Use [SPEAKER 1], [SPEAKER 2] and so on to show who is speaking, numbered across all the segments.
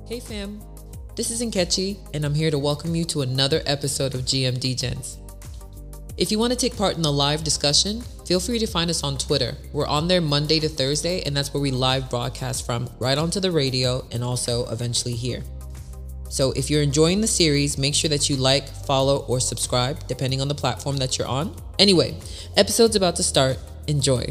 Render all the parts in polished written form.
[SPEAKER 1] Hey fam, this is Nkechi, and I'm here to welcome you to another episode of GMD Gens. If you want to take part in the live discussion, feel free to find us on Twitter. We're on there Monday to Thursday, and that's where we live broadcast from, right onto the radio and also eventually here. So if you're enjoying the series, make sure that you like, follow, or subscribe, depending on the platform that you're on. Anyway, episode's about to start. Enjoy.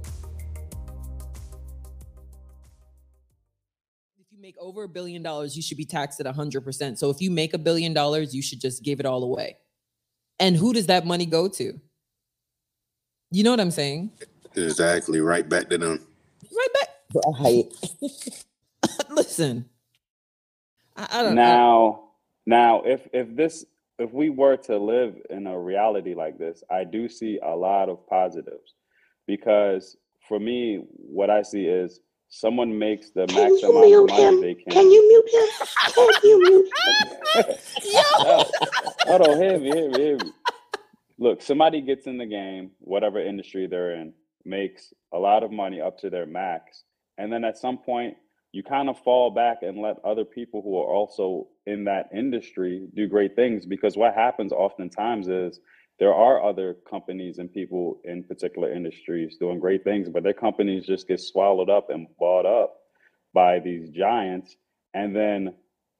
[SPEAKER 1] Make over $1 billion, you should be taxed at 100%. So if you make $1 billion, you should just give it all away. And who does that money go to? You know what I'm saying?
[SPEAKER 2] Exactly. Right back to them.
[SPEAKER 1] Right back. Right. Listen. I don't
[SPEAKER 3] know. Now, if we were to live in a reality like this, I do see a lot of positives, because for me, what I see is someone makes the max amount of money they can.
[SPEAKER 2] Can you mute him? Can you mute him?
[SPEAKER 3] Hold on, hear me. Look, somebody gets in the game, whatever industry they're in, makes a lot of money up to their max. And then at some point, you kind of fall back and let other people who are also in that industry do great things. Because what happens oftentimes is there are other companies and people in particular industries doing great things, but their companies just get swallowed up and bought up by these giants. And then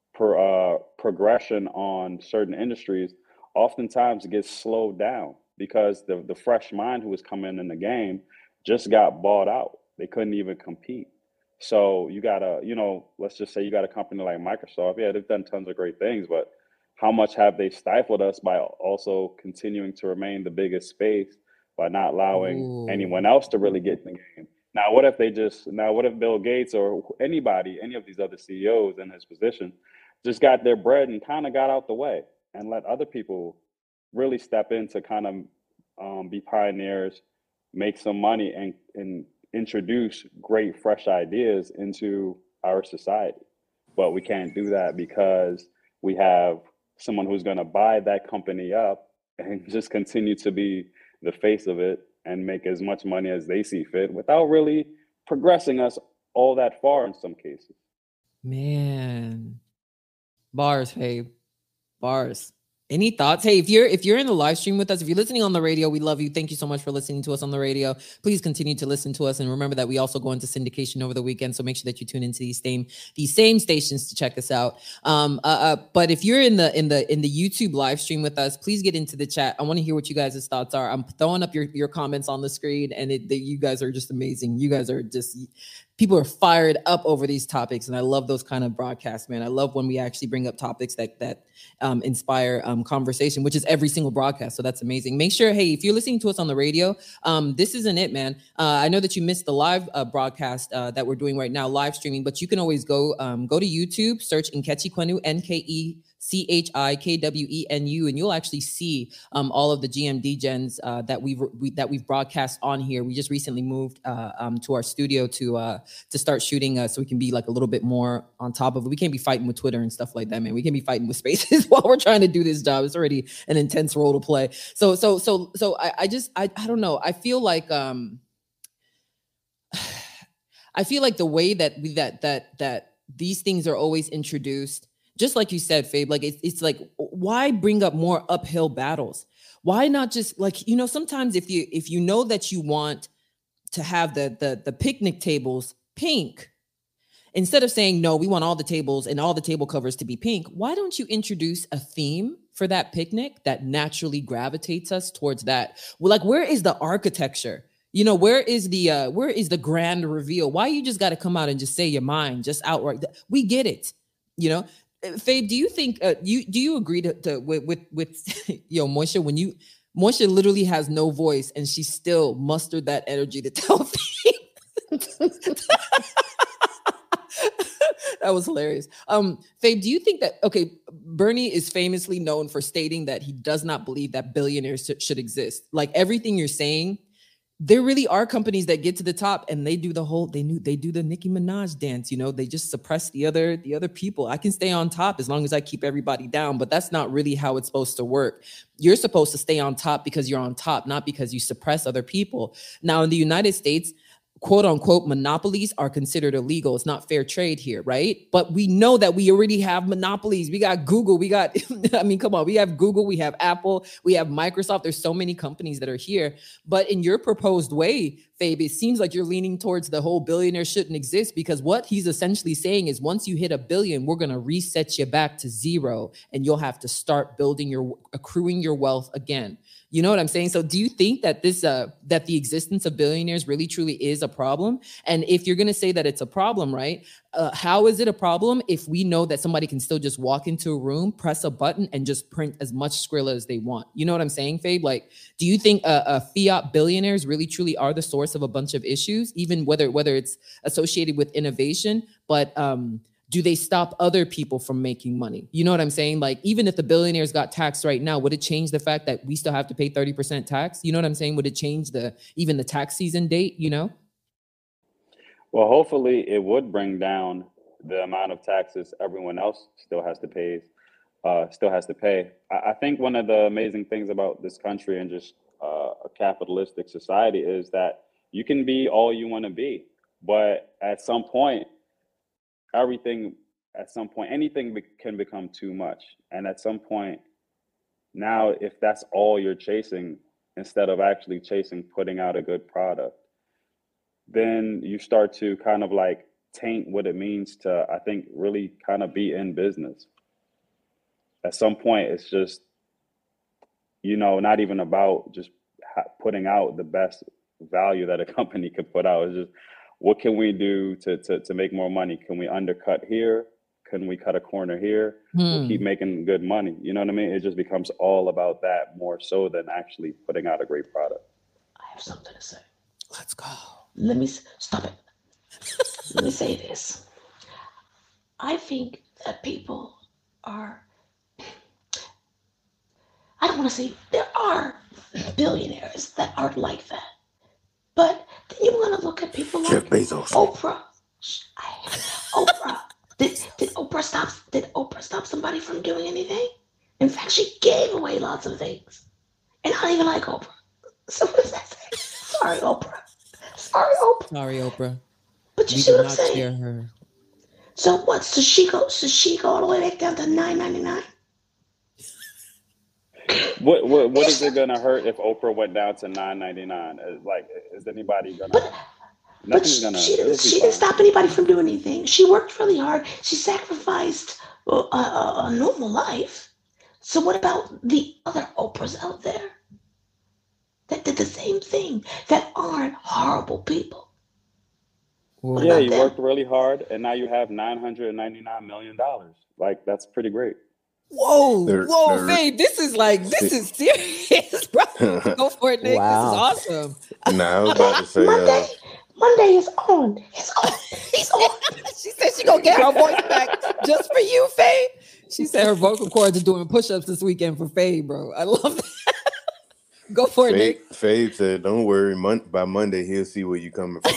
[SPEAKER 3] progression on certain industries oftentimes gets slowed down because the fresh mind who was coming in the game just got bought out. They couldn't even compete. So you gotta, let's just say you got a company like Microsoft. Yeah, they've done tons of great things, but how much have they stifled us by also continuing to remain the biggest space by not allowing anyone else to really get in the game? Now, what if Bill Gates or any of these other CEOs in his position just got their bread and kind of got out the way and let other people really step in to kind of be pioneers, make some money, and introduce great, fresh ideas into our society? But we can't do that because we have someone who's going to buy that company up and just continue to be the face of it and make as much money as they see fit without really progressing us all that far in some cases.
[SPEAKER 1] Man. Bars, hey. Bars. Any thoughts? Hey, if you're in the live stream with us, if you're listening on the radio, we love you. Thank you so much for listening to us on the radio. Please continue to listen to us, and remember that we also go into syndication over the weekend. So make sure that you tune into these same stations to check us out. But if you're in the YouTube live stream with us, please get into the chat. I want to hear what you guys' thoughts are. I'm throwing up your comments on the screen, and you guys are just amazing. You guys are just. People are fired up over these topics, and I love those kind of broadcasts, man. I love when we actually bring up topics that inspire conversation, which is every single broadcast. So that's amazing. Make sure, hey, if you're listening to us on the radio, this isn't it, man. I know that you missed the live broadcast that we're doing right now, live streaming, but you can always go to YouTube, search Nkechi Kwenu, NKECHIKWENU, and you'll actually see all of the GMD gens that we've broadcast on here. We just recently moved to our studio to start shooting so we can be like a little bit more on top of it. We can't be fighting with Twitter and stuff like that, man. We can't be fighting with Spaces while we're trying to do this job. It's already an intense role to play. So I don't know. I feel like the way that these things are always introduced, just like you said, Fabe, like it's like, why bring up more uphill battles? Why not just sometimes if you know that you want to have the picnic tables pink, instead of saying, no, we want all the tables and all the table covers to be pink, why don't you introduce a theme for that picnic that naturally gravitates us towards that? Well, like, where is the architecture? Where is the grand reveal? Why you just got to come out and just say your mind, just outright? We get it. Fabe, do you think do you agree with Moisha, when Moisha literally has no voice and she still mustered that energy to tell Fabe? That was hilarious. Fabe, do you think that, okay, Bernie is famously known for stating that he does not believe that billionaires should exist. Like, everything you're saying, there really are companies that get to the top and they do the Nicki Minaj dance. They just suppress the other people. I can stay on top as long as I keep everybody down, but that's not really how it's supposed to work. You're supposed to stay on top because you're on top, not because you suppress other people. Now, in the United States, quote unquote monopolies are considered illegal. It's not fair trade here, right? But we know that we already have monopolies. We got Google, we got, I mean, come on, we have Google, we have Apple, we have Microsoft. There's so many companies that are here. But in your proposed way, Fabe, it seems like you're leaning towards the whole billionaire shouldn't exist, because what he's essentially saying is once you hit $1 billion, we're going to reset you back to zero and you'll have to start accruing your wealth again. You know what I'm saying? So do you think that that the existence of billionaires really truly is a problem? And if you're going to say that it's a problem, right? How is it a problem if we know that somebody can still just walk into a room, press a button, and just print as much Skrilla as they want? You know what I'm saying, Fabe? Like, do you think fiat billionaires really truly are the source of a bunch of issues, even whether it's associated with innovation, but do they stop other people from making money? You know what I'm saying? Like, even if the billionaires got taxed right now, would it change the fact that we still have to pay 30% tax? You know what I'm saying? Would it change even the tax season date, you know?
[SPEAKER 3] Well, hopefully it would bring down the amount of taxes everyone else still has to pay. I think one of the amazing things about this country and just a capitalistic society is that you can be all you want to be, but at some point, anything can become too much. And at some point, now, if that's all you're chasing, instead of actually chasing putting out a good product, then you start to kind of like taint what it means to, I think, really kind of be in business. At some point, it's just, not even about just putting out the best value that a company could put out. It's just, what can we do to make more money? Can we undercut here? Can we cut a corner here? We'll keep making good money. You know what I mean? It just becomes all about that more so than actually putting out a great product.
[SPEAKER 4] I have something to say.
[SPEAKER 1] Let's go.
[SPEAKER 4] Let me stop it. Let me say this. I think that people are, I don't want to say there are billionaires that aren't like that. But then you want to look at people like
[SPEAKER 2] Jeff Bezos.
[SPEAKER 4] Oprah. Oprah. Did Oprah stop somebody from doing anything? In fact, she gave away lots of things. And I don't even like Oprah. So what does that say? Sorry, Oprah.
[SPEAKER 1] Sorry, Oprah.
[SPEAKER 4] But you see what I'm saying?
[SPEAKER 1] Share her.
[SPEAKER 4] So what? So she go all the way back down to $9.99?
[SPEAKER 3] What is it gonna hurt if Oprah went down to $9.99? Like, is anybody gonna?
[SPEAKER 4] But she didn't stop anybody from doing anything. She worked really hard. She sacrificed a normal life. So what about the other Oprahs out there that did the same thing, that aren't horrible people?
[SPEAKER 3] Yeah, you worked really hard, and now you have $999 million. Like, that's pretty great.
[SPEAKER 1] Whoa, Fabe, this is serious, bro. Go for it, Nick.
[SPEAKER 4] Wow.
[SPEAKER 1] This is awesome.
[SPEAKER 2] Nah, I was about to say,
[SPEAKER 4] Monday is on. It's on. He's on.
[SPEAKER 1] She said she gonna get her voice back just for you, Fabe. She said her vocal cords are doing push-ups this weekend for Fabe, bro. I love that. Go for it, Nick.
[SPEAKER 2] Fabe said, "Don't worry, by Monday he'll see where you coming from."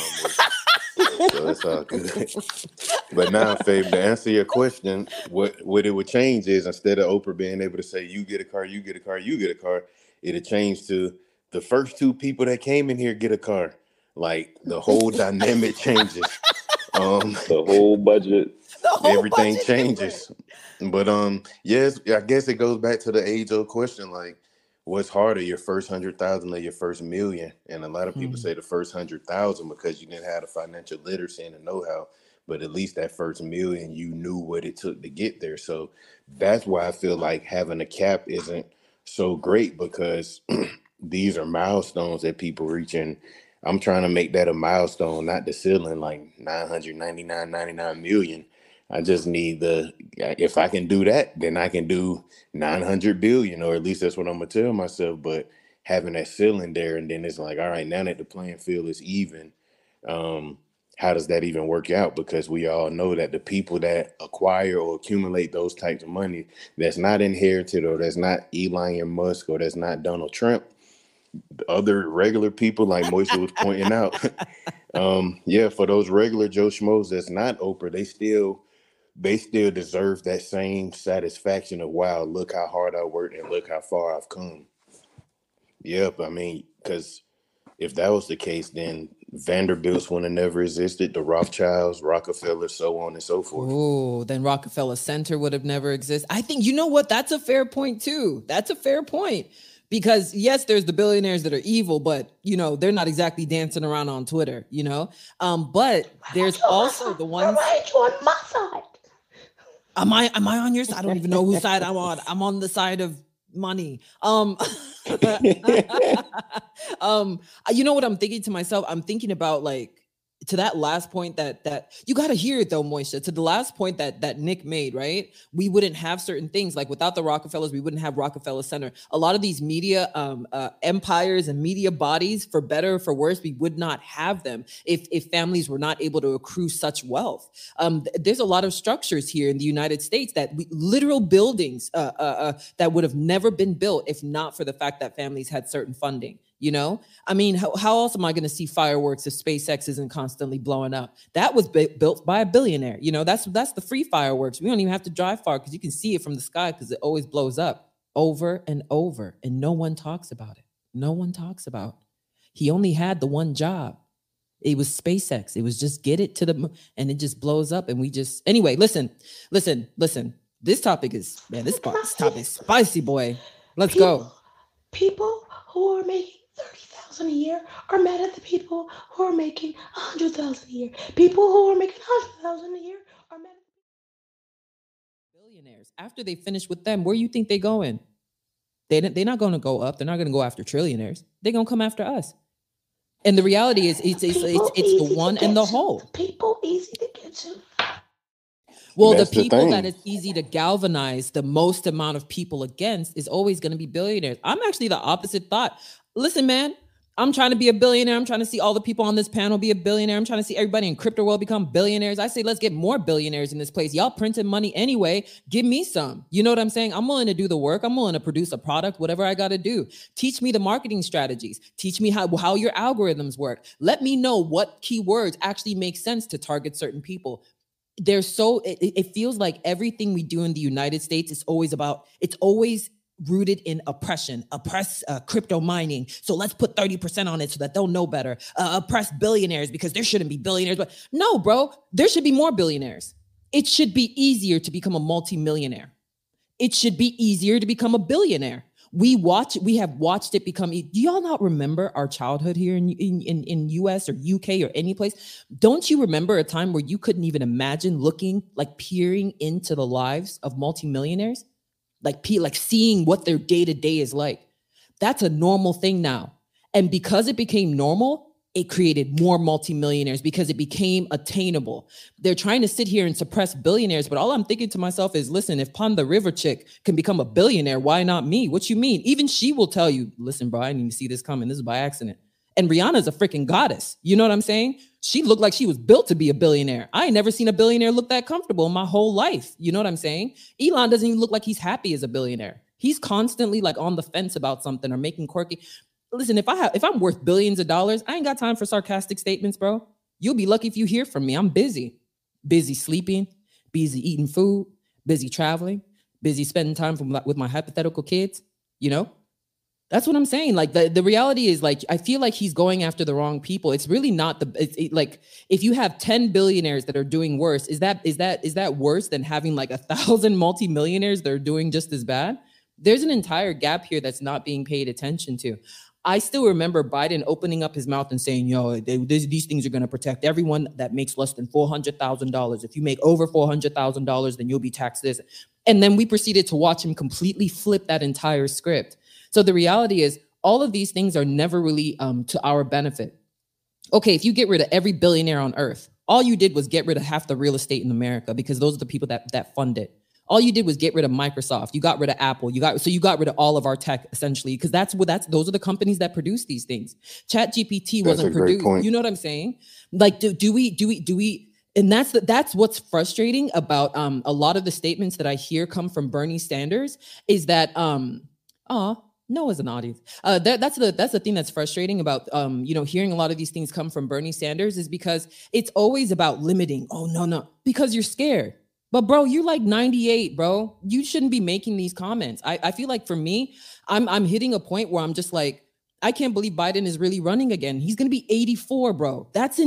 [SPEAKER 2] So it's all good. But now, Fabe, to answer your question, what it would change is, instead of Oprah being able to say, "You get a car, you get a car, you get a car," it'd change to the first two people that came in here get a car. Like, the whole dynamic changes.
[SPEAKER 3] The whole budget.
[SPEAKER 2] Everything changes. But yes, I guess it goes back to the age-old question, like, what's harder, your first 100,000 or your first million? And a lot of people say the first 100,000 because you didn't have the financial literacy and the know-how. But at least that first million, you knew what it took to get there. So that's why I feel like having a cap isn't so great, because these are milestones that people reach. And I'm trying to make that a milestone, not the ceiling, like 999 million. I just need if I can do that, then I can do 900 billion, or at least that's what I'm going to tell myself. But having that ceiling there, and then it's like, all right, now that the playing field is even, how does that even work out? Because we all know that the people that acquire or accumulate those types of money, that's not inherited, or that's not Elon Musk, or that's not Donald Trump, other regular people, like Moisha was pointing out, for those regular Joe Schmoes that's not Oprah, they still deserve that same satisfaction of, wow, look how hard I worked and look how far I've come. Yep, I mean, because if that was the case, then Vanderbilts wouldn't have never existed. The Rothschilds, Rockefeller, so on and so forth.
[SPEAKER 1] Oh, then Rockefeller Center would have never existed. I think, you know what? That's a fair point too. That's a fair point. Because yes, there's the billionaires that are evil, but you know, they're not exactly dancing around on Twitter, you know? But there's also the ones.
[SPEAKER 4] Why are you on my side?
[SPEAKER 1] Am I on your side? I don't even know whose side I'm on. I'm on the side of money. You know what I'm thinking to myself? I'm thinking about, like, to that last point that you got to hear it though, Moisha, to the last point that Nick made, right? We wouldn't have certain things, like without the Rockefellers, we wouldn't have Rockefeller Center. A lot of these media empires and media bodies, for better or for worse, we would not have them if families were not able to accrue such wealth. There's a lot of structures here in the United States literal buildings that would have never been built if not for the fact that families had certain funding. You know, I mean, how else am I going to see fireworks if SpaceX isn't constantly blowing up? That was built by a billionaire. You know, that's the free fireworks. We don't even have to drive far because you can see it from the sky because it always blows up over and over. And no one talks about it. No one talks about. He only had the one job. It was SpaceX. It was just get it to the moon and it just blows up. And we just, anyway, listen. This topic is, man, this topic is spicy, boy. Let's go.
[SPEAKER 4] People who are making $30,000 a year are mad at the people who are making $100,000 a year. People who are making $100,000 a year are mad at the
[SPEAKER 1] billionaires. After they finish with them, where do you think they're going? They're not going to go up. They're not going to go after trillionaires. They're going to come after us. And the reality is, it's the one and the whole.
[SPEAKER 4] People easy to get to.
[SPEAKER 1] Well, the people that it's easy to galvanize the most amount of people against is always going to be billionaires. I'm actually the opposite thought. Listen, man, I'm trying to be a billionaire. I'm trying to see all the people on this panel be a billionaire. I'm trying to see everybody in crypto world become billionaires. I say, let's get more billionaires in this place. Y'all printing money anyway. Give me some. You know what I'm saying? I'm willing to do the work. I'm willing to produce a product, whatever I got to do. Teach me the marketing strategies. Teach me how your algorithms work. Let me know what keywords actually make sense to target certain people. It feels like everything we do in the United States is always rooted in oppression, crypto mining. So let's put 30% on it so that they'll know better. Oppress billionaires because there shouldn't be billionaires. But no, bro, there should be more billionaires. It should be easier to become a multimillionaire. It should be easier to become a billionaire. We have watched it become. Do y'all not remember our childhood here in US or UK or any place? Don't you remember a time where you couldn't even imagine peering into the lives of multimillionaires? Like seeing what their day-to-day is like. That's a normal thing now. And because it became normal, it created more multimillionaires because it became attainable. They're trying to sit here and suppress billionaires, but all I'm thinking to myself is, listen, if Pon the River chick can become a billionaire, why not me? What you mean? Even she will tell you, listen, bro, I didn't even see this coming. This is by accident. And Rihanna's a freaking goddess. You know what I'm saying? She looked like she was built to be a billionaire. I ain't never seen a billionaire look that comfortable in my whole life. You know what I'm saying? Elon doesn't even look like he's happy as a billionaire. He's constantly like on the fence about something or making quirky. Listen, if I'm worth billions of dollars, I ain't got time for sarcastic statements, bro. You'll be lucky if you hear from me. I'm busy sleeping, busy eating food, busy traveling, busy spending time with my hypothetical kids. You know, that's what I'm saying. Like the reality is, like, I feel like he's going after the wrong people. It's really not like if you have 10 billionaires that are doing worse, is that worse than having like 1,000 multimillionaires that are doing just as bad? There's an entire gap here that's not being paid attention to. I still remember Biden opening up his mouth and saying, yo, these things are going to protect everyone that makes less than $400,000. If you make over $400,000, then you'll be taxed this. And then we proceeded to watch him completely flip that entire script. So the reality is all of these things are never really to our benefit. Okay, if you get rid of every billionaire on earth, all you did was get rid of half the real estate in America because those are the people that fund it. All you did was get rid of Microsoft. You got rid of Apple. You got rid of all of our tech essentially, because those are the companies that produce these things. ChatGPT wasn't produced. You know what I'm saying? Like, do we? And that's what's frustrating about a lot of the statements that I hear come from Bernie Sanders is that Noah's an audience. That's the thing that's frustrating about hearing a lot of these things come from Bernie Sanders is because it's always about limiting. Oh no, because you're scared. But bro, you're like 98, bro. You shouldn't be making these comments. I feel like for me, I'm hitting a point where I'm just like, I can't believe Biden is really running again. He's going to be 84, bro. That's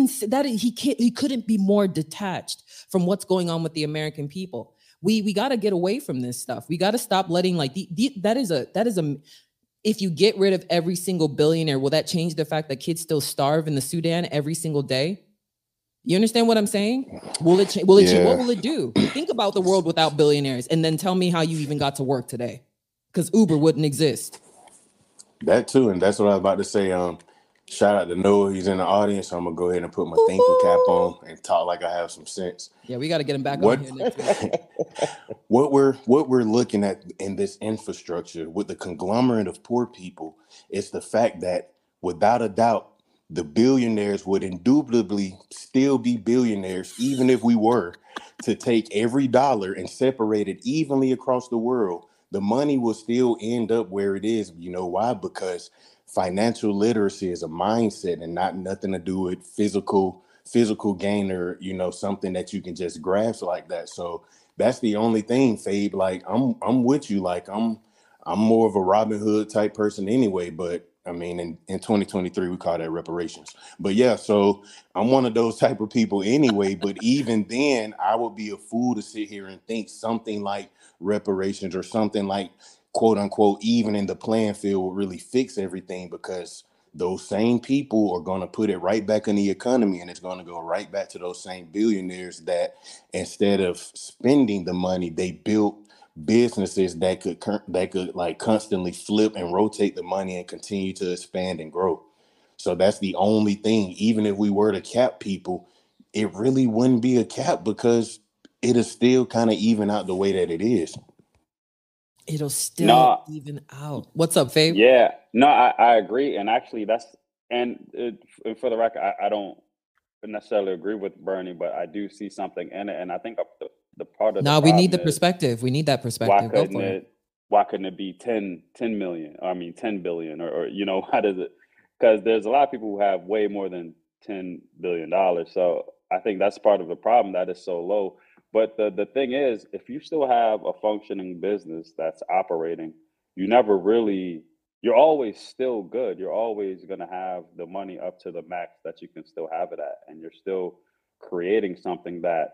[SPEAKER 1] he couldn't be more detached from what's going on with the American people. We got to get away from this stuff. We got to stop letting like that is a if you get rid of every single billionaire, will that change the fact that kids still starve in the Sudan every single day? You understand what I'm saying? Will it change? What will it do? Think about the world without billionaires and then tell me how you even got to work today, because Uber wouldn't exist.
[SPEAKER 2] That too, and that's what I was about to say. Shout out to Noah, he's in the audience. So I'm gonna go ahead and put my thinking cap on and talk like I have some sense.
[SPEAKER 1] Yeah, we got to get him back on here next week.
[SPEAKER 2] What we're looking at in this infrastructure with the conglomerate of poor people is the fact that, without a doubt, the billionaires would indubitably still be billionaires, even if we were to take every dollar and separate it evenly across the world. The money will still end up where it is. You know why? Because financial literacy is a mindset and not nothing to do with physical gain, or, you know, something that you can just grasp like that. So that's the only thing, Fabe. Like I'm with you. Like I'm more of a Robin Hood type person anyway, but I mean, in 2023, we call that reparations. But yeah, so I'm one of those type of people anyway. But even then, I would be a fool to sit here and think something like reparations or something like, quote unquote, even in the playing field will really fix everything, because those same people are going to put it right back in the economy, and it's going to go right back to those same billionaires that, instead of spending the money, they built businesses that could like constantly flip and rotate the money and continue to expand and grow. So that's the only thing. Even if we were to cap people, it really wouldn't be a cap, because it is still kind of even out the way that it is.
[SPEAKER 1] It'll still even out. What's up, Fabe?
[SPEAKER 3] Yeah, no, I agree. And actually for the record, I don't necessarily agree with Bernie, but I do see something in it. And I think the part of
[SPEAKER 1] we need the perspective. We need that perspective.
[SPEAKER 3] Why couldn't it be 10 million? I mean, 10 billion, or you know, how does it? Because there's a lot of people who have way more than $10 billion. So I think that's part of the problem, that is so low. But the thing is, if you still have a functioning business that's operating, you're always still good. You're always going to have the money up to the max that you can still have it at. And you're still creating something that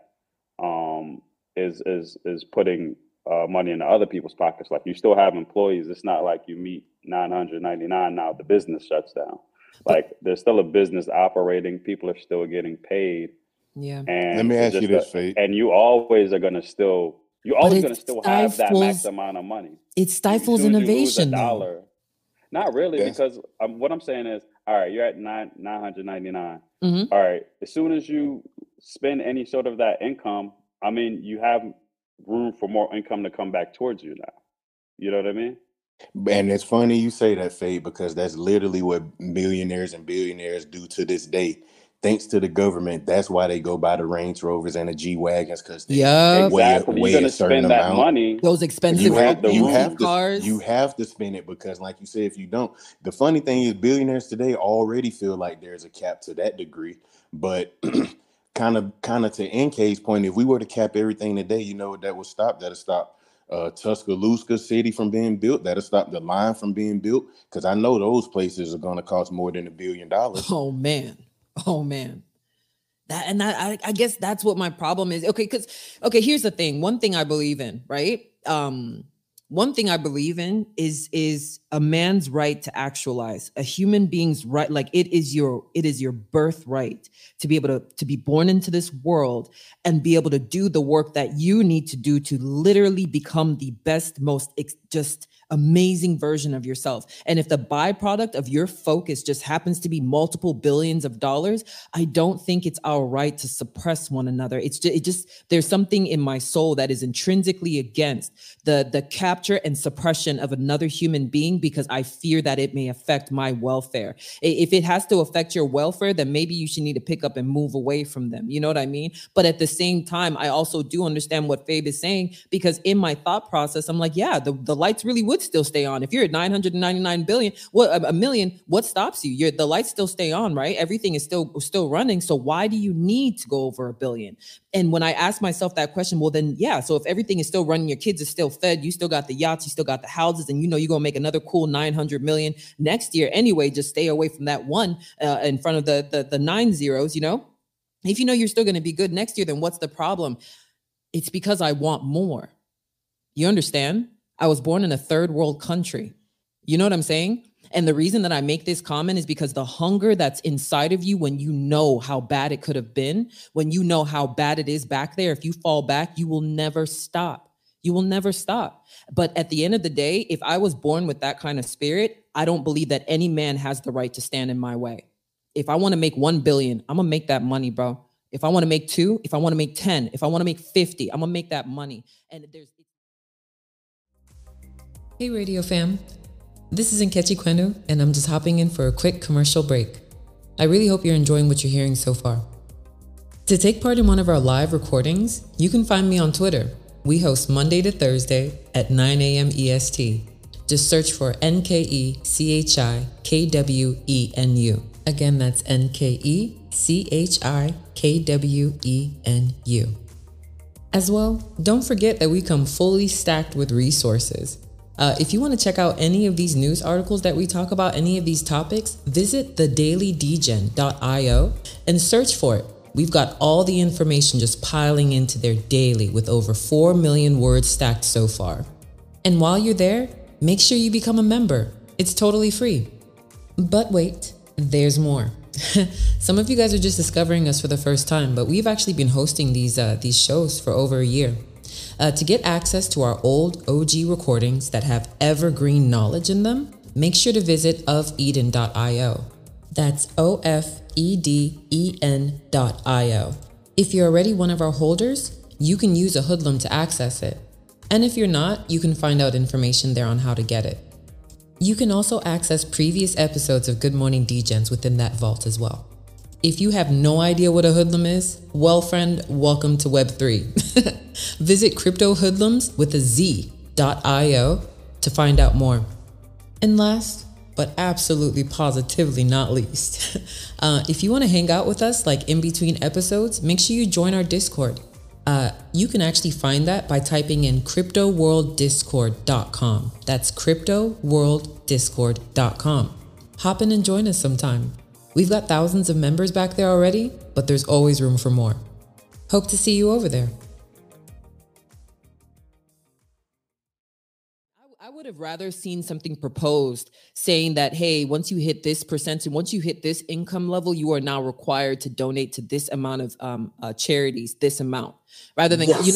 [SPEAKER 3] is putting money into other people's pockets. Like, you still have employees. It's not like you meet 999, now the business shuts down. Like, there's still a business operating. People are still getting paid.
[SPEAKER 1] Yeah.
[SPEAKER 2] And let me ask you this, Faith.
[SPEAKER 3] And you always are going to still have that max amount of money.
[SPEAKER 1] It stifles innovation,
[SPEAKER 3] though. Not really, because what I'm saying is, all right, you're at 999.
[SPEAKER 1] Mm-hmm.
[SPEAKER 3] All right, as soon as you spend any sort of that income, I mean, you have room for more income to come back towards you now. You know what I mean?
[SPEAKER 2] And it's funny you say that, Faye, because that's literally what millionaires and billionaires do to this day. Thanks to the government, that's why they go buy the Range Rovers and the G-Wagons, because they weigh a certain
[SPEAKER 3] spend that
[SPEAKER 2] amount.
[SPEAKER 3] Money.
[SPEAKER 1] Those expensive cars.
[SPEAKER 2] You have to spend it, because, like you said, if you don't, the funny thing is, billionaires today already feel like there's a cap to that degree. But kind of to NK's point, if we were to cap everything today, you know what that would stop? That'll stop Tuscaloosa City from being built. That'll stop the line from being built, because I know those places are going to cost more than $1 billion.
[SPEAKER 1] Oh man. I guess that's what my problem is. Okay, here's the thing. One thing I believe in, right? One thing I believe in is a man's right to actualize, a human being's right. Like, it is your birthright to be able to be born into this world and be able to do the work that you need to do to literally become the best, most just amazing version of yourself. And if the byproduct of your focus just happens to be multiple billions of dollars, I don't think it's our right to suppress one another. It just there's something in my soul that is intrinsically against the capture and suppression of another human being, because I fear that it may affect my welfare. If it has to affect your welfare, then maybe you should need to pick up and move away from them. You know what I mean? But at the same time, I also do understand what Fabe is saying, because in my thought process, I'm like, yeah, the lights really would still stay on. If you're at 999 billion, a million, what stops you? The lights still stay on, right? Everything is still running. So why do you need to go over $1 billion? And when I ask myself that question, well, then, yeah. So if everything is still running, your kids are still fed, you still got the yachts, you still got the houses, and you know you're going to make another cool 900 million next year anyway. Just stay away from that one in front of the 9 zeros, you know? If you know you're still going to be good next year, then what's the problem? It's because I want more. You understand? I was born in a third world country. You know what I'm saying? And the reason that I make this comment is because the hunger that's inside of you, when you know how bad it could have been, when you know how bad it is back there, if you fall back, you will never stop. You will never stop. But at the end of the day, if I was born with that kind of spirit, I don't believe that any man has the right to stand in my way. If I want to make 1 billion, I'm going to make that money, bro. If I want to make 2, if I want to make 10, if I want to make 50, I'm going to make that money. And
[SPEAKER 5] Hey, Radio Fam. This is Nkechi Kwenu, and I'm just hopping in for a quick commercial break. I really hope you're enjoying what you're hearing so far. To take part in one of our live recordings, you can find me on Twitter. We host Monday to Thursday at 9 a.m. EST. Just search for NKECHIKWENU. Again, that's NKECHIKWENU. As well, don't forget that we come fully stacked with resources. If you want to check out any of these news articles that we talk about, any of these topics, visit thedailydegen.io and search for it. We've got all the information just piling into there daily with over 4 million words stacked so far. And while you're there, make sure you become a member. It's totally free. But wait, there's more. Some of you guys are just discovering us for the first time, but we've actually been hosting these shows for over a year. To get access to our old OG recordings that have evergreen knowledge in them, make sure to visit ofeden.io. That's OFEDEN.io. If you're already one of our holders, you can use a hoodlum to access it. And if you're not, you can find out information there on how to get it. You can also access previous episodes of Good Morning Degens within that vault as well. If you have no idea what a hoodlum is, well, friend, welcome to Web3. Visit cryptohoodlums.io to find out more. And last, but absolutely positively not least, if you want to hang out with us like in between episodes, make sure you join our Discord. You can actually find that by typing in cryptoworlddiscord.com. That's cryptoworlddiscord.com. Hop in and join us sometime. We've got thousands of members back there already, but there's always room for more. Hope to see you over there.
[SPEAKER 1] I would have rather seen something proposed saying that, hey, once you hit this percentage, once you hit this income level, you are now required to donate to this amount of charities, this amount, rather than,
[SPEAKER 4] not even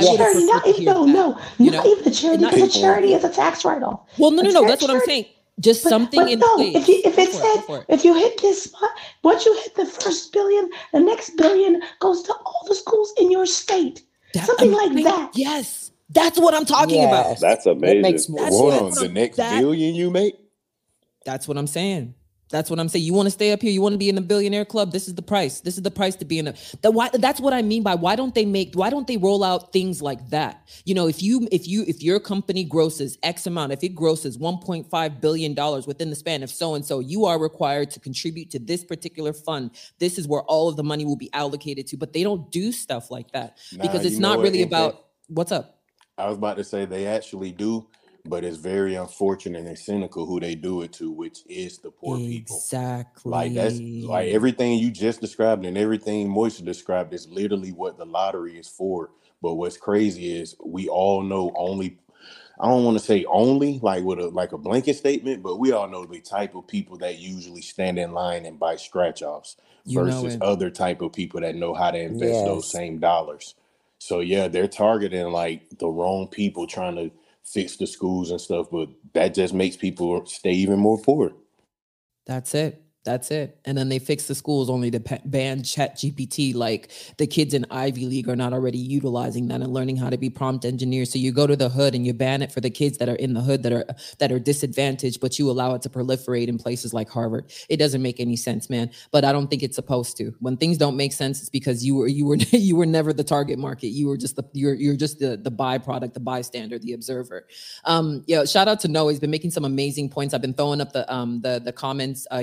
[SPEAKER 4] the charity, because the charity is a tax write-off.
[SPEAKER 1] Well, no, that's what I'm saying. Just something in place.
[SPEAKER 4] If you hit this spot, once you hit the first billion, the next billion goes to all the schools in your state. Something like that.
[SPEAKER 1] Yes. That's what I'm talking about.
[SPEAKER 3] That's amazing.
[SPEAKER 2] Hold on, the next billion you make?
[SPEAKER 1] That's what I'm saying. That's what I'm saying. You want to stay up here? You want to be in the billionaire club? This is the price. This is the price to be in that's what I mean by why don't they roll out things like that? You know, if your company grosses X amount, if it grosses $1.5 billion within the span of so-and-so, you are required to contribute to this particular fund. This is where all of the money will be allocated to, but they don't do stuff like that because it's not really about what's up.
[SPEAKER 2] I was about to say they actually do, but it's very unfortunate and cynical who they do it to, which is the poor people.
[SPEAKER 1] Exactly.
[SPEAKER 2] Like that's like everything you just described and everything Moisture described is literally what the lottery is for. But what's crazy is we all know only, I don't want to say only like with a blanket statement, but we all know the type of people that usually stand in line and buy scratch offs versus other type of people that know how to invest those same dollars. So yeah, they're targeting like the wrong people trying to fix the schools and stuff, but that just makes people stay even more poor.
[SPEAKER 1] That's it. And then they fix the schools only to ban ChatGPT. Like the kids in Ivy League are not already utilizing that and learning how to be prompt engineers. So you go to the hood and you ban it for the kids that are in the hood that are disadvantaged, but you allow it to proliferate in places like Harvard. It doesn't make any sense, man. But I don't think it's supposed to. When things don't make sense, it's because you were never the target market. You were just you're just the byproduct, the bystander, the observer. Shout out to Noah. He's been making some amazing points. I've been throwing up the comments here. He'll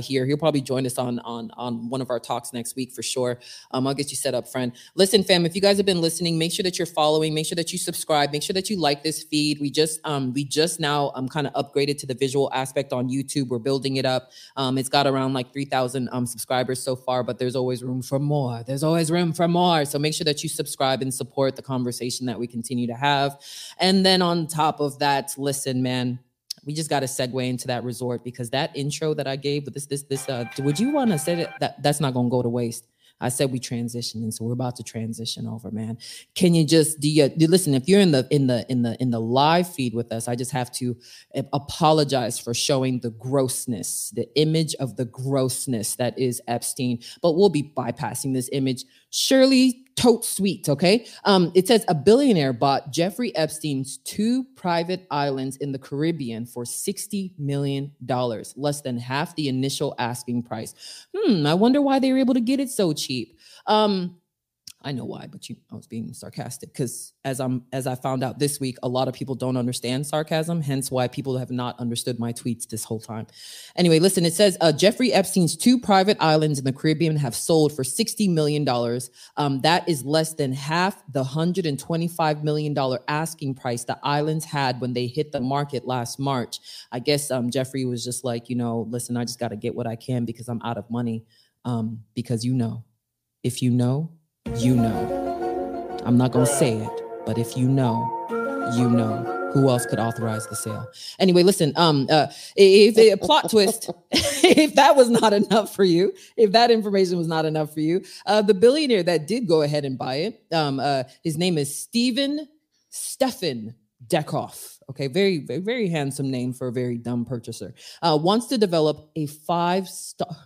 [SPEAKER 1] probably join us on one of our talks next week for sure. I'll get you set up, friend. Listen, fam, if you guys have been listening, make sure that you're following, make sure that you subscribe, make sure that you like this feed. We just now kind of upgraded to the visual aspect on YouTube. We're building it up. It's got around like 3,000 subscribers so far, but there's always room for more. There's always room for more. So make sure that you subscribe and support the conversation that we continue to have. And then on top of that, listen, man, we just got to segue into that resort, because that intro that I gave with this, would you want to say that's not going to go to waste? I said we transitioned, and so we're about to transition over, man. Can you just listen? If you're in the live feed with us, I just have to apologize for showing the grossness, the image of the grossness that is Epstein. But we'll be bypassing this image. Shirley tote sweet, okay? It says a billionaire bought Jeffrey Epstein's 2 private islands in the Caribbean for $60 million, less than half the initial asking price. I wonder why they were able to get it so cheap. I know why, but I was being sarcastic, because as I found out this week, a lot of people don't understand sarcasm, hence why people have not understood my tweets this whole time. Anyway, listen, it says Jeffrey Epstein's 2 private islands in the Caribbean have sold for $60 million. That is less than half the $125 million asking price the islands had when they hit the market last March. I guess Jeffrey was just like, listen, I just got to get what I can because I'm out of money. Because if you know, you know. I'm not going to say it, but if you know, you know. Who else could authorize the sale? Anyway, listen, if a plot twist, if that was not enough for you, if that information was not enough for you, the billionaire that did go ahead and buy it, his name is Stefan Dekoff. Okay, very, very, very handsome name for a very dumb purchaser. Wants to develop a 5-star.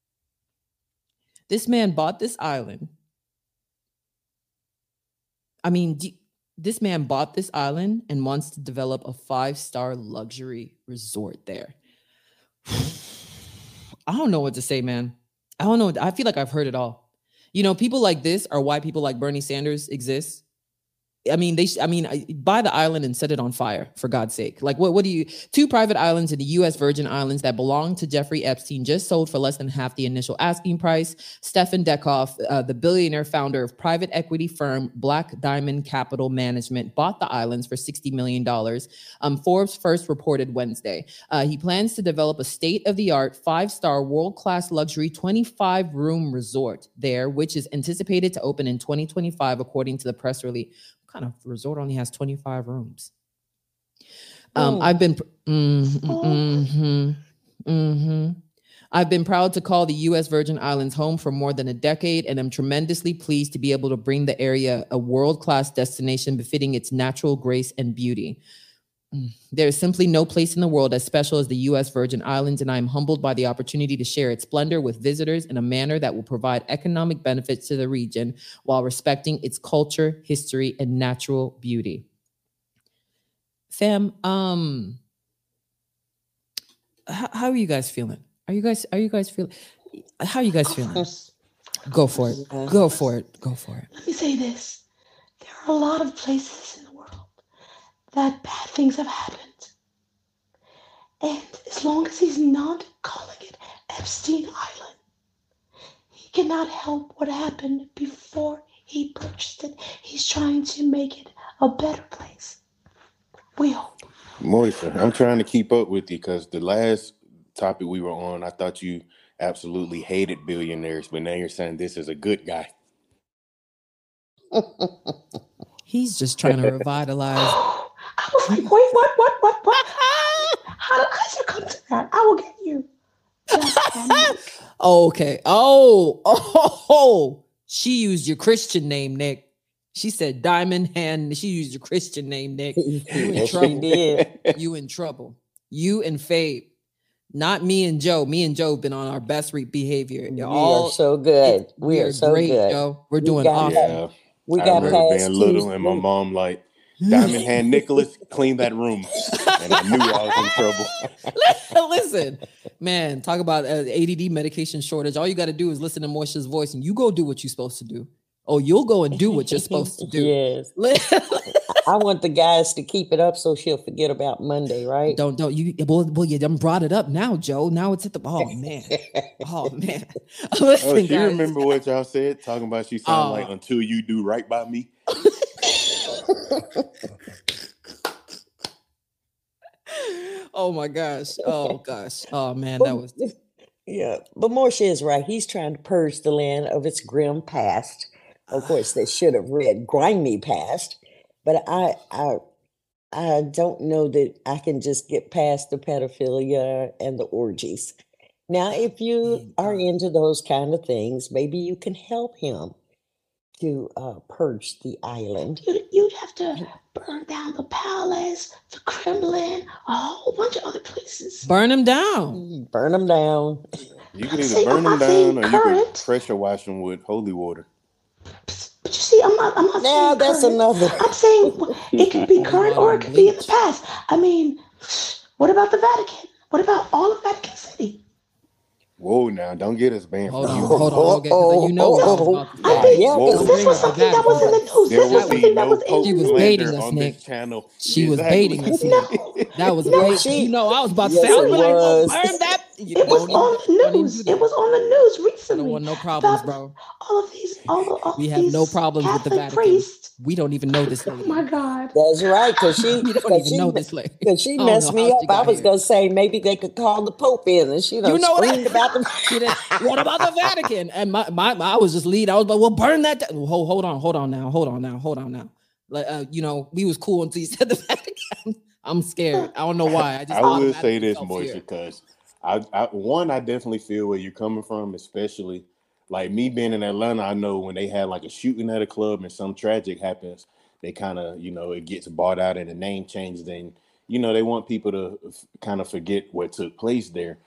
[SPEAKER 1] This man bought this island. This man bought this island and wants to develop a 5-star luxury resort there. I don't know what to say, man. I don't know. I feel like I've heard it all. People like this are why people like Bernie Sanders exist. Buy the island and set it on fire, for God's sake. Like, what do you... 2 private islands in the U.S. Virgin Islands that belong to Jeffrey Epstein just sold for less than half the initial asking price. Stefan Dekoff, the billionaire founder of private equity firm Black Diamond Capital Management, bought the islands for $60 million. Forbes first reported Wednesday. He plans to develop a state-of-the-art 5-star world-class luxury 25-room resort there, which is anticipated to open in 2025, according to the press release. Kind of resort only has 25 rooms. I've been proud to call the U.S. Virgin Islands home for more than a decade, and I'm tremendously pleased to be able to bring the area a world-class destination befitting its natural grace and beauty. There is simply no place in the world as special as the U.S. Virgin Islands, and I am humbled by the opportunity to share its splendor with visitors in a manner that will provide economic benefits to the region while respecting its culture, history, and natural beauty. Fam, how are you guys feeling? Are you guys feeling? How are you guys feeling? Go for it. Go for it. Go for it.
[SPEAKER 4] Let me say this. There are a lot of places in the world that bad things have happened. And as long as he's not calling it Epstein Island, he cannot help what happened before he purchased it. He's trying to make it a better place. We hope.
[SPEAKER 2] Moisha, I'm trying to keep up with you because the last topic we were on, I thought you absolutely hated billionaires, but now you're saying this is a good guy.
[SPEAKER 1] He's just trying to revitalize.
[SPEAKER 4] I was like, wait, what? How did I succumb to that? I will get you.
[SPEAKER 1] Okay. Oh. She used your Christian name, Nick. She said Diamond Hand. She used your Christian name, Nick. You in trouble. You in trouble. You and Fabe. Not me and Joe. Me and Joe have been on our best behavior.
[SPEAKER 6] We are so good. We are so
[SPEAKER 1] great,
[SPEAKER 6] good.
[SPEAKER 1] Joe. We're doing awesome.
[SPEAKER 2] Yeah.
[SPEAKER 6] We
[SPEAKER 2] I
[SPEAKER 6] got
[SPEAKER 2] remember being little and my mom like, Diamond Hand Nicholas, clean that room. And I knew I was in trouble.
[SPEAKER 1] Listen, man, talk about ADD medication shortage. All you got to do is listen to Moisha's voice and you go do what you're supposed to do. Oh, you'll go and do what you're supposed to do.
[SPEAKER 6] Yes. I want the guys to keep it up so she'll forget about Monday, right?
[SPEAKER 1] Don't you? Well, you done brought it up now, Joe. Now it's at the. Oh man. Listen,
[SPEAKER 2] she
[SPEAKER 1] guys.
[SPEAKER 2] remember what y'all said? Talking about she sound like until you do right by me.
[SPEAKER 1] Oh my gosh. Oh gosh. Oh man, that was.
[SPEAKER 6] Yeah, but Morsha is right. He's trying to purge the land of its grim past. Of course, they should have read grimy past, but I don't know that I can just get past the pedophilia and the orgies. Now, if you are into those kind of things, maybe you can help him to purge the island.
[SPEAKER 4] You'd have to burn down the palace, the Kremlin, a whole bunch of other places.
[SPEAKER 1] Burn them down.
[SPEAKER 6] Burn them down.
[SPEAKER 2] You can either burn them down or you can pressure wash them with holy water.
[SPEAKER 4] But you see, I'm not
[SPEAKER 6] now
[SPEAKER 4] saying
[SPEAKER 6] that's
[SPEAKER 4] current.
[SPEAKER 6] another.
[SPEAKER 4] I'm saying it could be current or it could be in the past. I mean, what about the Vatican? What about all of Vatican City?
[SPEAKER 2] Whoa, now don't get us banned.
[SPEAKER 1] Hold on. Okay, you know what I was about to say.
[SPEAKER 4] I think this was something that was in the news.
[SPEAKER 2] There
[SPEAKER 4] This was
[SPEAKER 2] will be
[SPEAKER 4] something that
[SPEAKER 2] no
[SPEAKER 4] was in
[SPEAKER 2] Pope
[SPEAKER 1] She was
[SPEAKER 4] the
[SPEAKER 1] baiting
[SPEAKER 2] slander
[SPEAKER 1] us,
[SPEAKER 2] on
[SPEAKER 1] Nick.
[SPEAKER 2] this channel.
[SPEAKER 1] She was baiting us. That was
[SPEAKER 4] No,
[SPEAKER 1] bait. You know, I was about to say,
[SPEAKER 6] Yes,
[SPEAKER 1] I was
[SPEAKER 6] it
[SPEAKER 1] like, oh,
[SPEAKER 6] was.
[SPEAKER 1] burn that.
[SPEAKER 4] It was on the news. It was on the news
[SPEAKER 1] I
[SPEAKER 4] recently.
[SPEAKER 1] don't want no problems,
[SPEAKER 4] About
[SPEAKER 1] bro.
[SPEAKER 4] all of these, all
[SPEAKER 1] We
[SPEAKER 4] of
[SPEAKER 1] have
[SPEAKER 4] these
[SPEAKER 1] no problems with the
[SPEAKER 4] Catholic
[SPEAKER 1] Vatican.
[SPEAKER 4] priests.
[SPEAKER 1] We don't even know this
[SPEAKER 4] Oh
[SPEAKER 1] lady.
[SPEAKER 4] my God.
[SPEAKER 6] That's right, because she
[SPEAKER 1] We don't even know this lady.
[SPEAKER 6] Because she
[SPEAKER 1] I don't
[SPEAKER 6] messed
[SPEAKER 1] know
[SPEAKER 6] me
[SPEAKER 1] how
[SPEAKER 6] up.
[SPEAKER 1] she got
[SPEAKER 6] I was
[SPEAKER 1] here.
[SPEAKER 6] gonna say maybe they could call the Pope in, and she done
[SPEAKER 1] You know what?
[SPEAKER 6] screamed about them.
[SPEAKER 1] She did. What about the Vatican? And my I was just lead. I was like, well, burn that down. Hold on now. Like, you know, we was cool until you said the Vatican. I'm scared. I don't know why.
[SPEAKER 2] I will say
[SPEAKER 1] automatically
[SPEAKER 2] this,
[SPEAKER 1] felt
[SPEAKER 2] Moisha,
[SPEAKER 1] fear.
[SPEAKER 2] because I definitely feel where you're coming from, especially like me being in Atlanta. I know when they had like a shooting at a club and some tragic happens, they kind of, you know, it gets bought out and the name changed. And, you know, they want people to kind of forget what took place there.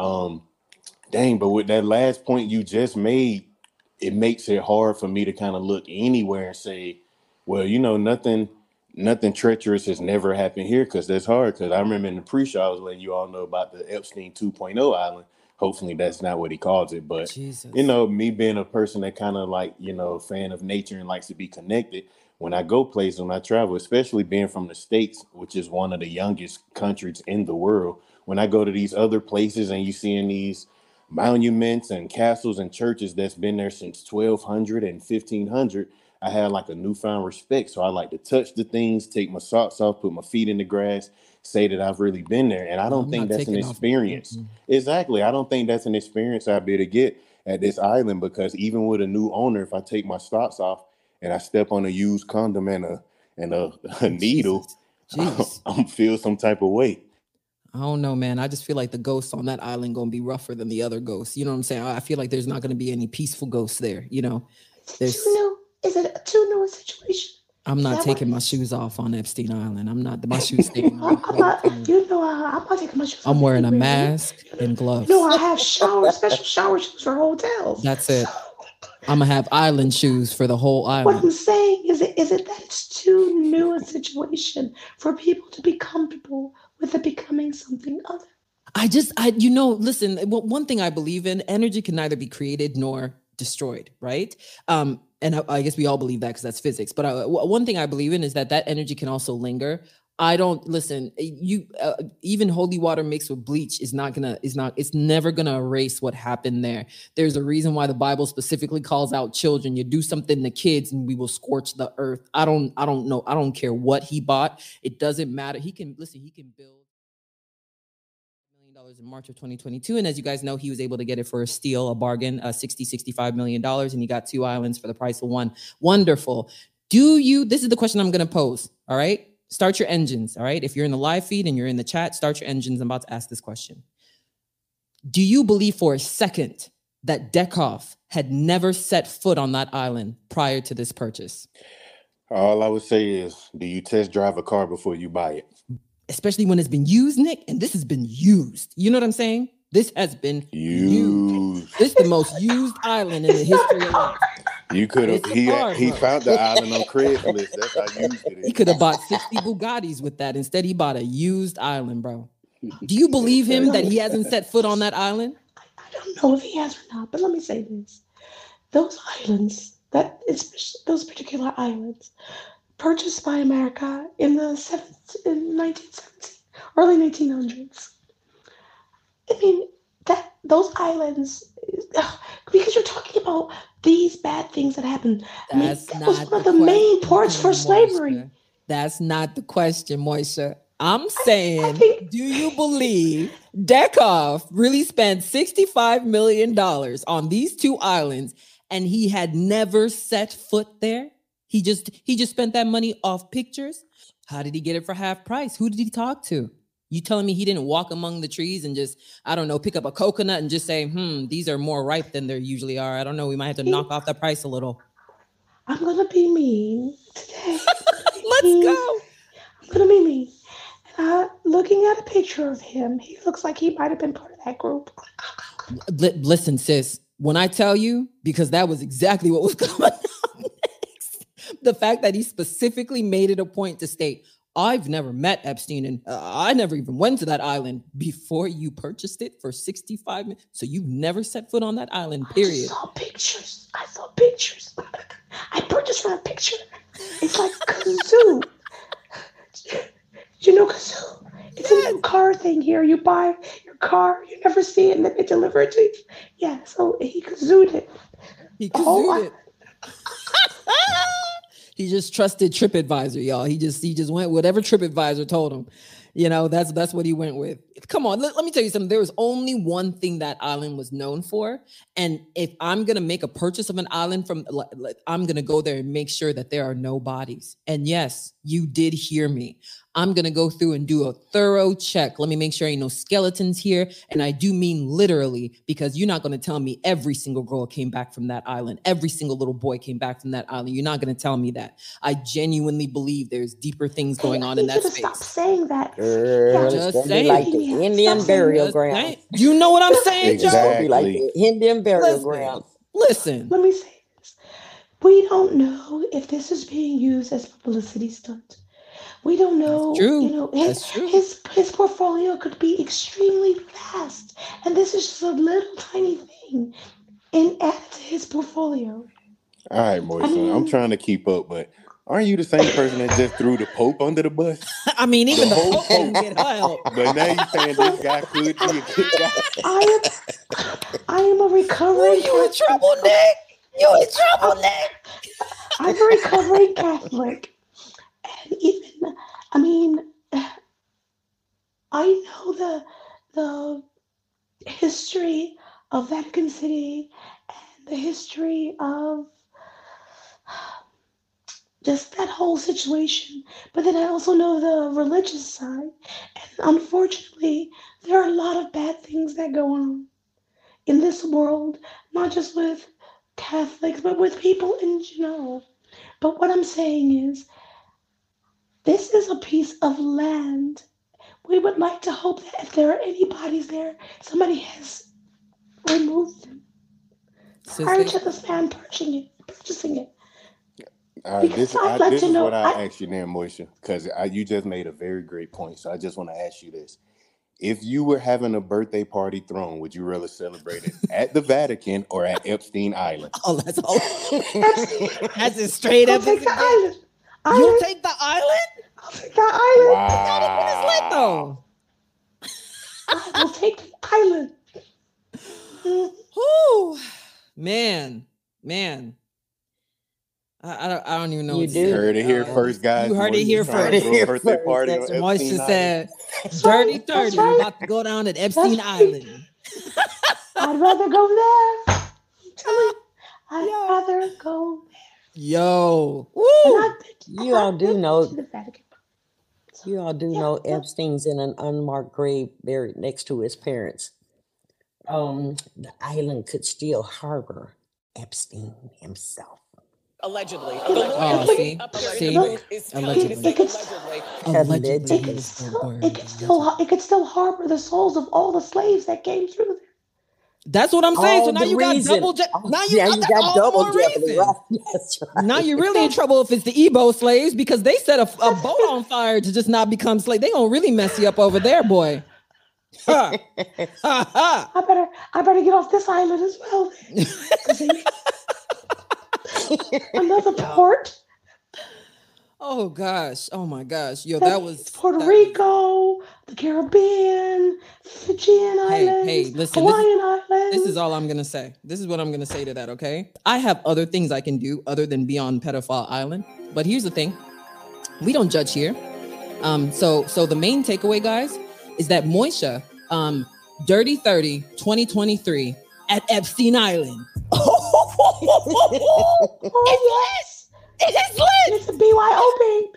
[SPEAKER 2] Dang, but with that last point you just made, it makes it hard for me to kind of look anywhere and say, well, you know, nothing treacherous has never happened here, because that's hard. Because I remember in the pre-show I was letting you all know about the Epstein 2.0 island. Hopefully that's not what he calls it, but
[SPEAKER 1] Jesus.
[SPEAKER 2] you know, me being a person that kind of like, you know, fan of nature and likes to be connected, when I go places, when I travel, especially being from the States, which is one of the youngest countries in the world, when I go to these other places and you seeing these monuments and castles and churches that's been there since 1200 and 1500, I had like a newfound respect. So I like to touch the things, take my socks off, put my feet in the grass, say that I've really been there. And I don't think that's an experience. Exactly. I don't think that's an experience I'd be able to get at this island, because even with a new owner, if I take my socks off and I step on a used condom and a needle, I'm feel some type of way.
[SPEAKER 1] I don't know, man. I just feel like the ghosts on that island gonna be rougher than the other ghosts. You know what I'm saying? I feel like there's not gonna be any peaceful ghosts there. You know,
[SPEAKER 4] Is it a too new a situation?
[SPEAKER 1] I'm not taking my shoes off on Epstein Island. I'm not. My shoes staying on.
[SPEAKER 4] I'm not taking my shoes off.
[SPEAKER 1] I'm wearing a mask and gloves.
[SPEAKER 4] No, I have special shower shoes for hotels.
[SPEAKER 1] That's it. I'm gonna have island shoes for the whole island.
[SPEAKER 4] What I'm saying is it that it's too new a situation for people to be comfortable with it becoming something other.
[SPEAKER 1] Listen, one thing I believe in, energy can neither be created nor destroyed, right? And I guess we all believe that because that's physics. But one thing I believe in is that energy can also linger. I don't listen. Even holy water mixed with bleach it's never gonna erase what happened there. There's a reason why the Bible specifically calls out children. You do something to kids and we will scorch the earth. I don't know. I don't care what he bought. It doesn't matter. He can build $1 million in March of 2022. And as you guys know, he was able to get it for a steal, a bargain, $65 million. And he got 2 islands for the price of 1. Wonderful. This is the question I'm going to pose. All right. Start your engines. All right. If you're in the live feed and you're in the chat, start your engines. I'm about to ask this question. Do you believe for a second that Dekhoff had never set foot on that island prior to this purchase?
[SPEAKER 2] All I would say is, do you test drive a car before you buy it?
[SPEAKER 1] Especially when it's been used, Nick, and this has been used. You know what I'm saying? This has been used. This is the most used island in the history of life.
[SPEAKER 2] You could have. He found the island on Craigslist. That's how used it is.
[SPEAKER 1] He could have bought 60 Bugattis with that. Instead, he bought a used island, bro. Do you believe him that he hasn't set foot on that island?
[SPEAKER 4] I don't know if he has or not, but let me say this. Those islands that especially those particular islands purchased by America in the 1917, early 1900s. I mean, those islands, because you're talking about these bad things that happened. I mean,
[SPEAKER 1] That's
[SPEAKER 4] that was
[SPEAKER 1] not
[SPEAKER 4] one of
[SPEAKER 1] the
[SPEAKER 4] the main ports
[SPEAKER 1] question,
[SPEAKER 4] for slavery.
[SPEAKER 1] Moisha. That's not the question, Moisha. I'm
[SPEAKER 4] I
[SPEAKER 1] saying,
[SPEAKER 4] think
[SPEAKER 1] do you believe Dekov really spent $65 million on these two islands and he had never set foot there? He just spent that money off pictures? How did he get it for half price? Who did he talk to? You telling me he didn't walk among the trees and just, I don't know, pick up a coconut and just say, these are more ripe than they usually are. I don't know. We might have to knock off the price a little.
[SPEAKER 4] I'm gonna be mean today.
[SPEAKER 1] Let's go.
[SPEAKER 4] I'm gonna be mean. Looking at a picture of him, he looks like he might have been part of that group.
[SPEAKER 1] Listen, sis, when I tell you, because that was exactly what was coming up next, the fact that he specifically made it a point to state, I've never met Epstein and I never even went to that island before you purchased it for 65 minutes. So you never set foot on that island, period.
[SPEAKER 4] I saw pictures. I purchased from a picture. It's like kazoo. You know kazoo? It's a new car thing here. You buy your car, you never see it, and then they deliver it to you. Yeah, so he kazooed it.
[SPEAKER 1] He kazooed it. He just trusted TripAdvisor, y'all. He just went whatever TripAdvisor told him. You know, that's what he went with. Come on, let me tell you something. There was only one thing that island was known for. And if I'm going to make a purchase of an island I'm going to go there and make sure that there are no bodies. And yes, you did hear me. I'm going to go through and do a thorough check. Let me make sure ain't no skeletons here. And I do mean literally, because you're not going to tell me every single girl came back from that island. Every single little boy came back from that island. You're not going to tell me that. I genuinely believe there's deeper things going on in that space.
[SPEAKER 4] Stop saying that.
[SPEAKER 6] Girl, it's gonna be like the Indian burial ground.
[SPEAKER 1] You know what I'm saying,
[SPEAKER 2] Exactly.
[SPEAKER 1] Joe?
[SPEAKER 6] It's gonna be like the Indian burial ground.
[SPEAKER 1] Listen.
[SPEAKER 4] Let me say this. We don't know if this is being used as publicity stunt. We don't know.
[SPEAKER 1] That's true.
[SPEAKER 4] You know,
[SPEAKER 1] That's true.
[SPEAKER 4] his portfolio could be extremely vast, and this is just a little tiny thing, and add to his portfolio.
[SPEAKER 2] All right, Moisha, I'm trying to keep up, but aren't you the same person that just threw the Pope under the bus?
[SPEAKER 1] I mean, even the
[SPEAKER 2] whole
[SPEAKER 1] Pope didn't get her help.
[SPEAKER 2] But now you're saying this guy could be a good guy.
[SPEAKER 4] I am a recovering.
[SPEAKER 1] You in trouble, Nick? You in trouble, Nick?
[SPEAKER 4] I'm a recovering Catholic, and even I know the history of Vatican City and the history of just that whole situation. But then I also know the religious side. And unfortunately, there are a lot of bad things that go on in this world, not just with Catholics, but with people in general. But what I'm saying is, this is a piece of land. We would like to hope that if there are any bodies there, somebody has removed them prior to this man purchasing it.
[SPEAKER 2] This is what I asked you there, Moisha, because you just made a very great point. So I just want to ask you this. If you were having a birthday party thrown, would you rather celebrate it at the Vatican or at Epstein Island?
[SPEAKER 1] Oh, that's all. That's it straight up.
[SPEAKER 4] Take the island.
[SPEAKER 1] You'll take the island?
[SPEAKER 4] I'll take the island.
[SPEAKER 2] Wow.
[SPEAKER 1] That even is lit, though.
[SPEAKER 4] I will take the island.
[SPEAKER 1] Whew. Man. I don't even know.
[SPEAKER 6] You
[SPEAKER 1] what to
[SPEAKER 6] do.
[SPEAKER 1] say.
[SPEAKER 2] Heard it here first, guys.
[SPEAKER 1] You heard it here
[SPEAKER 2] trying to
[SPEAKER 1] first.
[SPEAKER 2] throw a birthday party on
[SPEAKER 6] That's
[SPEAKER 1] Moisha
[SPEAKER 2] Epstein
[SPEAKER 1] said,
[SPEAKER 4] That's
[SPEAKER 1] dirty
[SPEAKER 4] right. That's
[SPEAKER 1] 30,
[SPEAKER 4] right.
[SPEAKER 1] about to go down at Epstein Island.
[SPEAKER 4] I'd rather go there. I'm telling you, I'd rather go there.
[SPEAKER 1] Yo.
[SPEAKER 4] And
[SPEAKER 1] Woo.
[SPEAKER 6] You all do know.
[SPEAKER 4] to the Vatican.
[SPEAKER 6] You all do
[SPEAKER 4] Yeah,
[SPEAKER 6] know
[SPEAKER 4] yeah.
[SPEAKER 6] Epstein's in an unmarked grave buried next to his parents. The island could still harbor Epstein himself.
[SPEAKER 7] Allegedly.
[SPEAKER 1] Oh, see?
[SPEAKER 4] Look,
[SPEAKER 1] Allegedly.
[SPEAKER 4] it could
[SPEAKER 1] Allegedly. is the word.
[SPEAKER 4] it could still harbor the souls of all the slaves that came through there.
[SPEAKER 1] That's what I'm saying. So now
[SPEAKER 6] the
[SPEAKER 1] you got
[SPEAKER 6] reason.
[SPEAKER 1] double. Now
[SPEAKER 6] Yeah, you got
[SPEAKER 1] all
[SPEAKER 6] double
[SPEAKER 1] more
[SPEAKER 6] jeopardy.
[SPEAKER 1] reason.
[SPEAKER 6] Right? That's right.
[SPEAKER 1] Now you're really in trouble if it's the Igbo slaves because they set a boat on fire to just not become slaves. They gonna really mess you up over there, boy. Ha. Ha, ha.
[SPEAKER 4] I better get off this island as well. Another
[SPEAKER 1] Yo.
[SPEAKER 4] port.
[SPEAKER 1] Oh gosh. Oh my gosh. Yo, that was
[SPEAKER 4] Puerto
[SPEAKER 1] that was
[SPEAKER 4] Rico, the Caribbean, Fijian
[SPEAKER 1] hey,
[SPEAKER 4] Islands,
[SPEAKER 1] listen,
[SPEAKER 4] Hawaiian
[SPEAKER 1] this is
[SPEAKER 4] Islands.
[SPEAKER 1] all I'm gonna say. This is what I'm gonna say to that, okay? I have other things I can do other than be on Pedophile Island. But here's the thing: we don't judge here. So the main takeaway, guys, is that Moisha, Dirty 30 2023 at Epstein Island.
[SPEAKER 4] Oh yes,
[SPEAKER 1] It is lit.
[SPEAKER 4] it's a BYOB.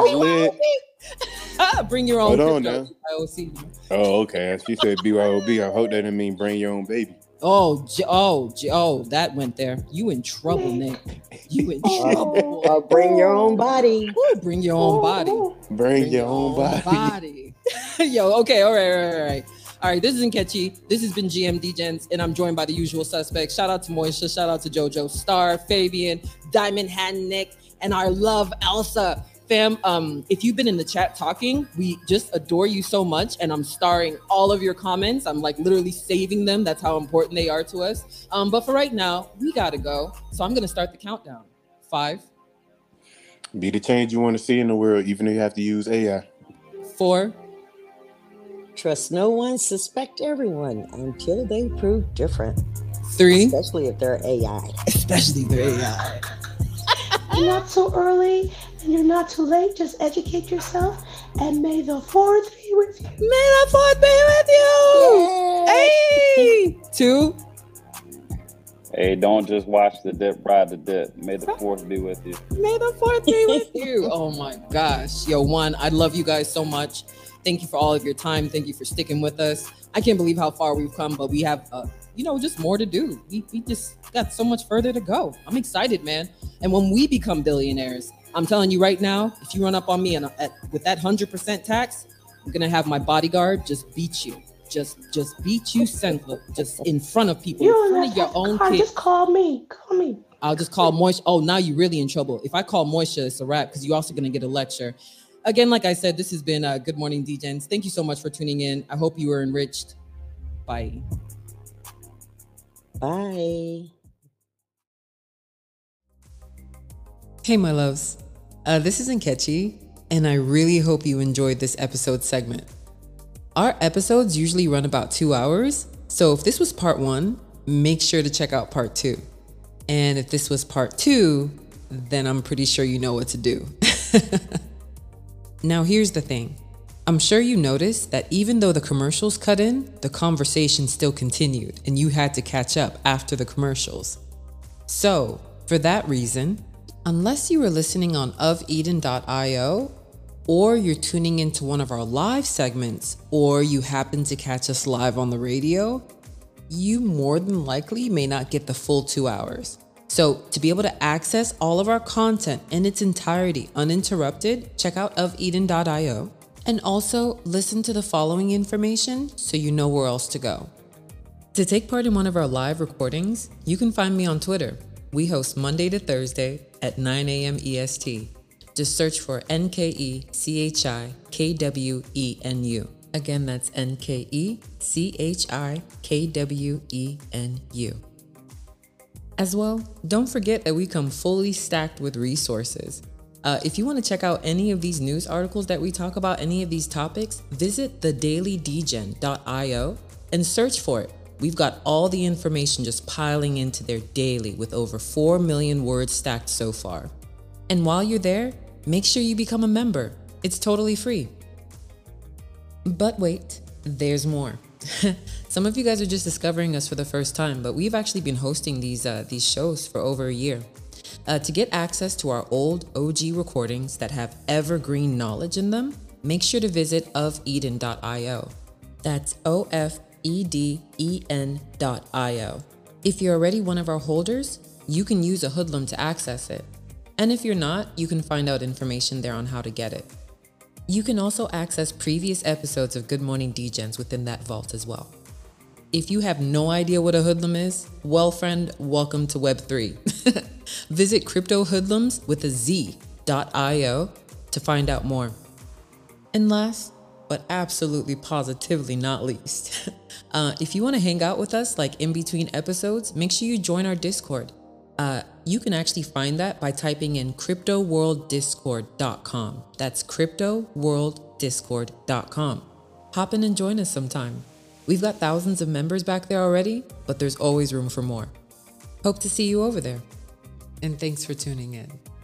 [SPEAKER 2] Lit.
[SPEAKER 1] Bring your own
[SPEAKER 2] Hold on
[SPEAKER 1] crypto.
[SPEAKER 2] now.
[SPEAKER 1] IOC.
[SPEAKER 2] Oh, okay. She said BYOB. I hope that didn't mean bring your own baby.
[SPEAKER 1] Oh, that went there. You in trouble, Nick. You in trouble.
[SPEAKER 6] Bring your own body.
[SPEAKER 1] Woo, bring your own body.
[SPEAKER 2] Bring your own body.
[SPEAKER 1] Yo, okay, all right. All right, this isn't catchy. This has been GMD Gents, and I'm joined by the usual suspects. Shout out to Moisha, shout out to JoJo Star, Fabian, Diamond Hand Nick, and our love Elsa. Fam, if you've been in the chat talking, we just adore you so much, and I'm starring all of your comments. I'm like literally saving them. That's how important they are to us. But for right now, we gotta go. So I'm gonna start the countdown. 5,
[SPEAKER 2] Be the change you want to see in the world, even if you have to use AI.
[SPEAKER 1] 4,
[SPEAKER 6] Trust no one, suspect everyone until they prove different.
[SPEAKER 1] 3,
[SPEAKER 6] Especially if they're AI.
[SPEAKER 1] especially their AI.
[SPEAKER 4] You're not so early and you're not too late. Just educate yourself, and may the fourth be with you.
[SPEAKER 1] May the fourth be with you. Hey, 2,
[SPEAKER 3] Hey, don't just watch the dip, ride the dip. May the fourth be with you.
[SPEAKER 1] may the fourth be with you. Oh my gosh. Yo, 1, I love you guys so much. Thank you for all of your time. Thank you for sticking with us. I can't believe how far we've come, but we have, just more to do. We just got so much further to go. I'm excited, man. And when we become billionaires, I'm telling you right now, if you run up on me and with that 100% tax, I'm gonna have my bodyguard just beat you. Just beat you senseless, just in front of people,
[SPEAKER 4] You
[SPEAKER 1] in
[SPEAKER 4] don't
[SPEAKER 1] front
[SPEAKER 4] have
[SPEAKER 1] of
[SPEAKER 4] to
[SPEAKER 1] your
[SPEAKER 4] have the
[SPEAKER 1] own
[SPEAKER 4] car.
[SPEAKER 1] kids.
[SPEAKER 4] Just call me. Call me.
[SPEAKER 1] I'll just call Moisha. Oh, now you're really in trouble. If I call Moisha, it's a wrap because you're also gonna get a lecture. Again, like I said, this has been Good Morning DJs. Thank you so much for tuning in. I hope you were enriched. Bye.
[SPEAKER 6] Bye.
[SPEAKER 5] Hey, my loves. This is Nkechi, and I really hope you enjoyed this episode segment. Our episodes usually run about 2 hours, so if this was part 1, make sure to check out part 2. And if this was part 2, then I'm pretty sure you know what to do. Now, here's the thing. I'm sure you noticed that even though the commercials cut in, the conversation still continued, and you had to catch up after the commercials. So, for that reason, unless you were listening on ofeden.io, or you're tuning into one of our live segments, or you happen to catch us live on the radio, you more than likely may not get the full 2 hours. So to be able to access all of our content in its entirety uninterrupted, check out ofeden.io, and also listen to the following information so you know where else to go. To take part in one of our live recordings, you can find me on Twitter. We host Monday to Thursday at 9 a.m. EST. Just search for NKECHIKWENU. Again, that's NKECHIKWENU. As well, don't forget that we come fully stacked with resources. If you want to check out any of these news articles that we talk about, any of these topics, visit thedailydgen.io and search for it. We've got all the information just piling into there daily with over 4 million words stacked so far. And while you're there, make sure you become a member. It's totally free. But wait, there's more. Some of you guys are just discovering us for the first time, but we've actually been hosting these shows for over a year. To get access to our old OG recordings that have evergreen knowledge in them, make sure to visit ofeden.io. That's OFEDEN.io. If you're already one of our holders, you can use a hoodlum to access it. And if you're not, you can find out information there on how to get it. You can also access previous episodes of Good Morning DJs within that vault as well. If you have no idea what a hoodlum is, well, friend, welcome to Web3. Visit cryptohoodlums.io to find out more. And last, but absolutely positively not least, if you want to hang out with us like in between episodes, make sure you join our Discord. You can actually find that by typing in cryptoworlddiscord.com. That's cryptoworlddiscord.com. Hop in and join us sometime. We've got thousands of members back there already, but there's always room for more. Hope to see you over there. And thanks for tuning in.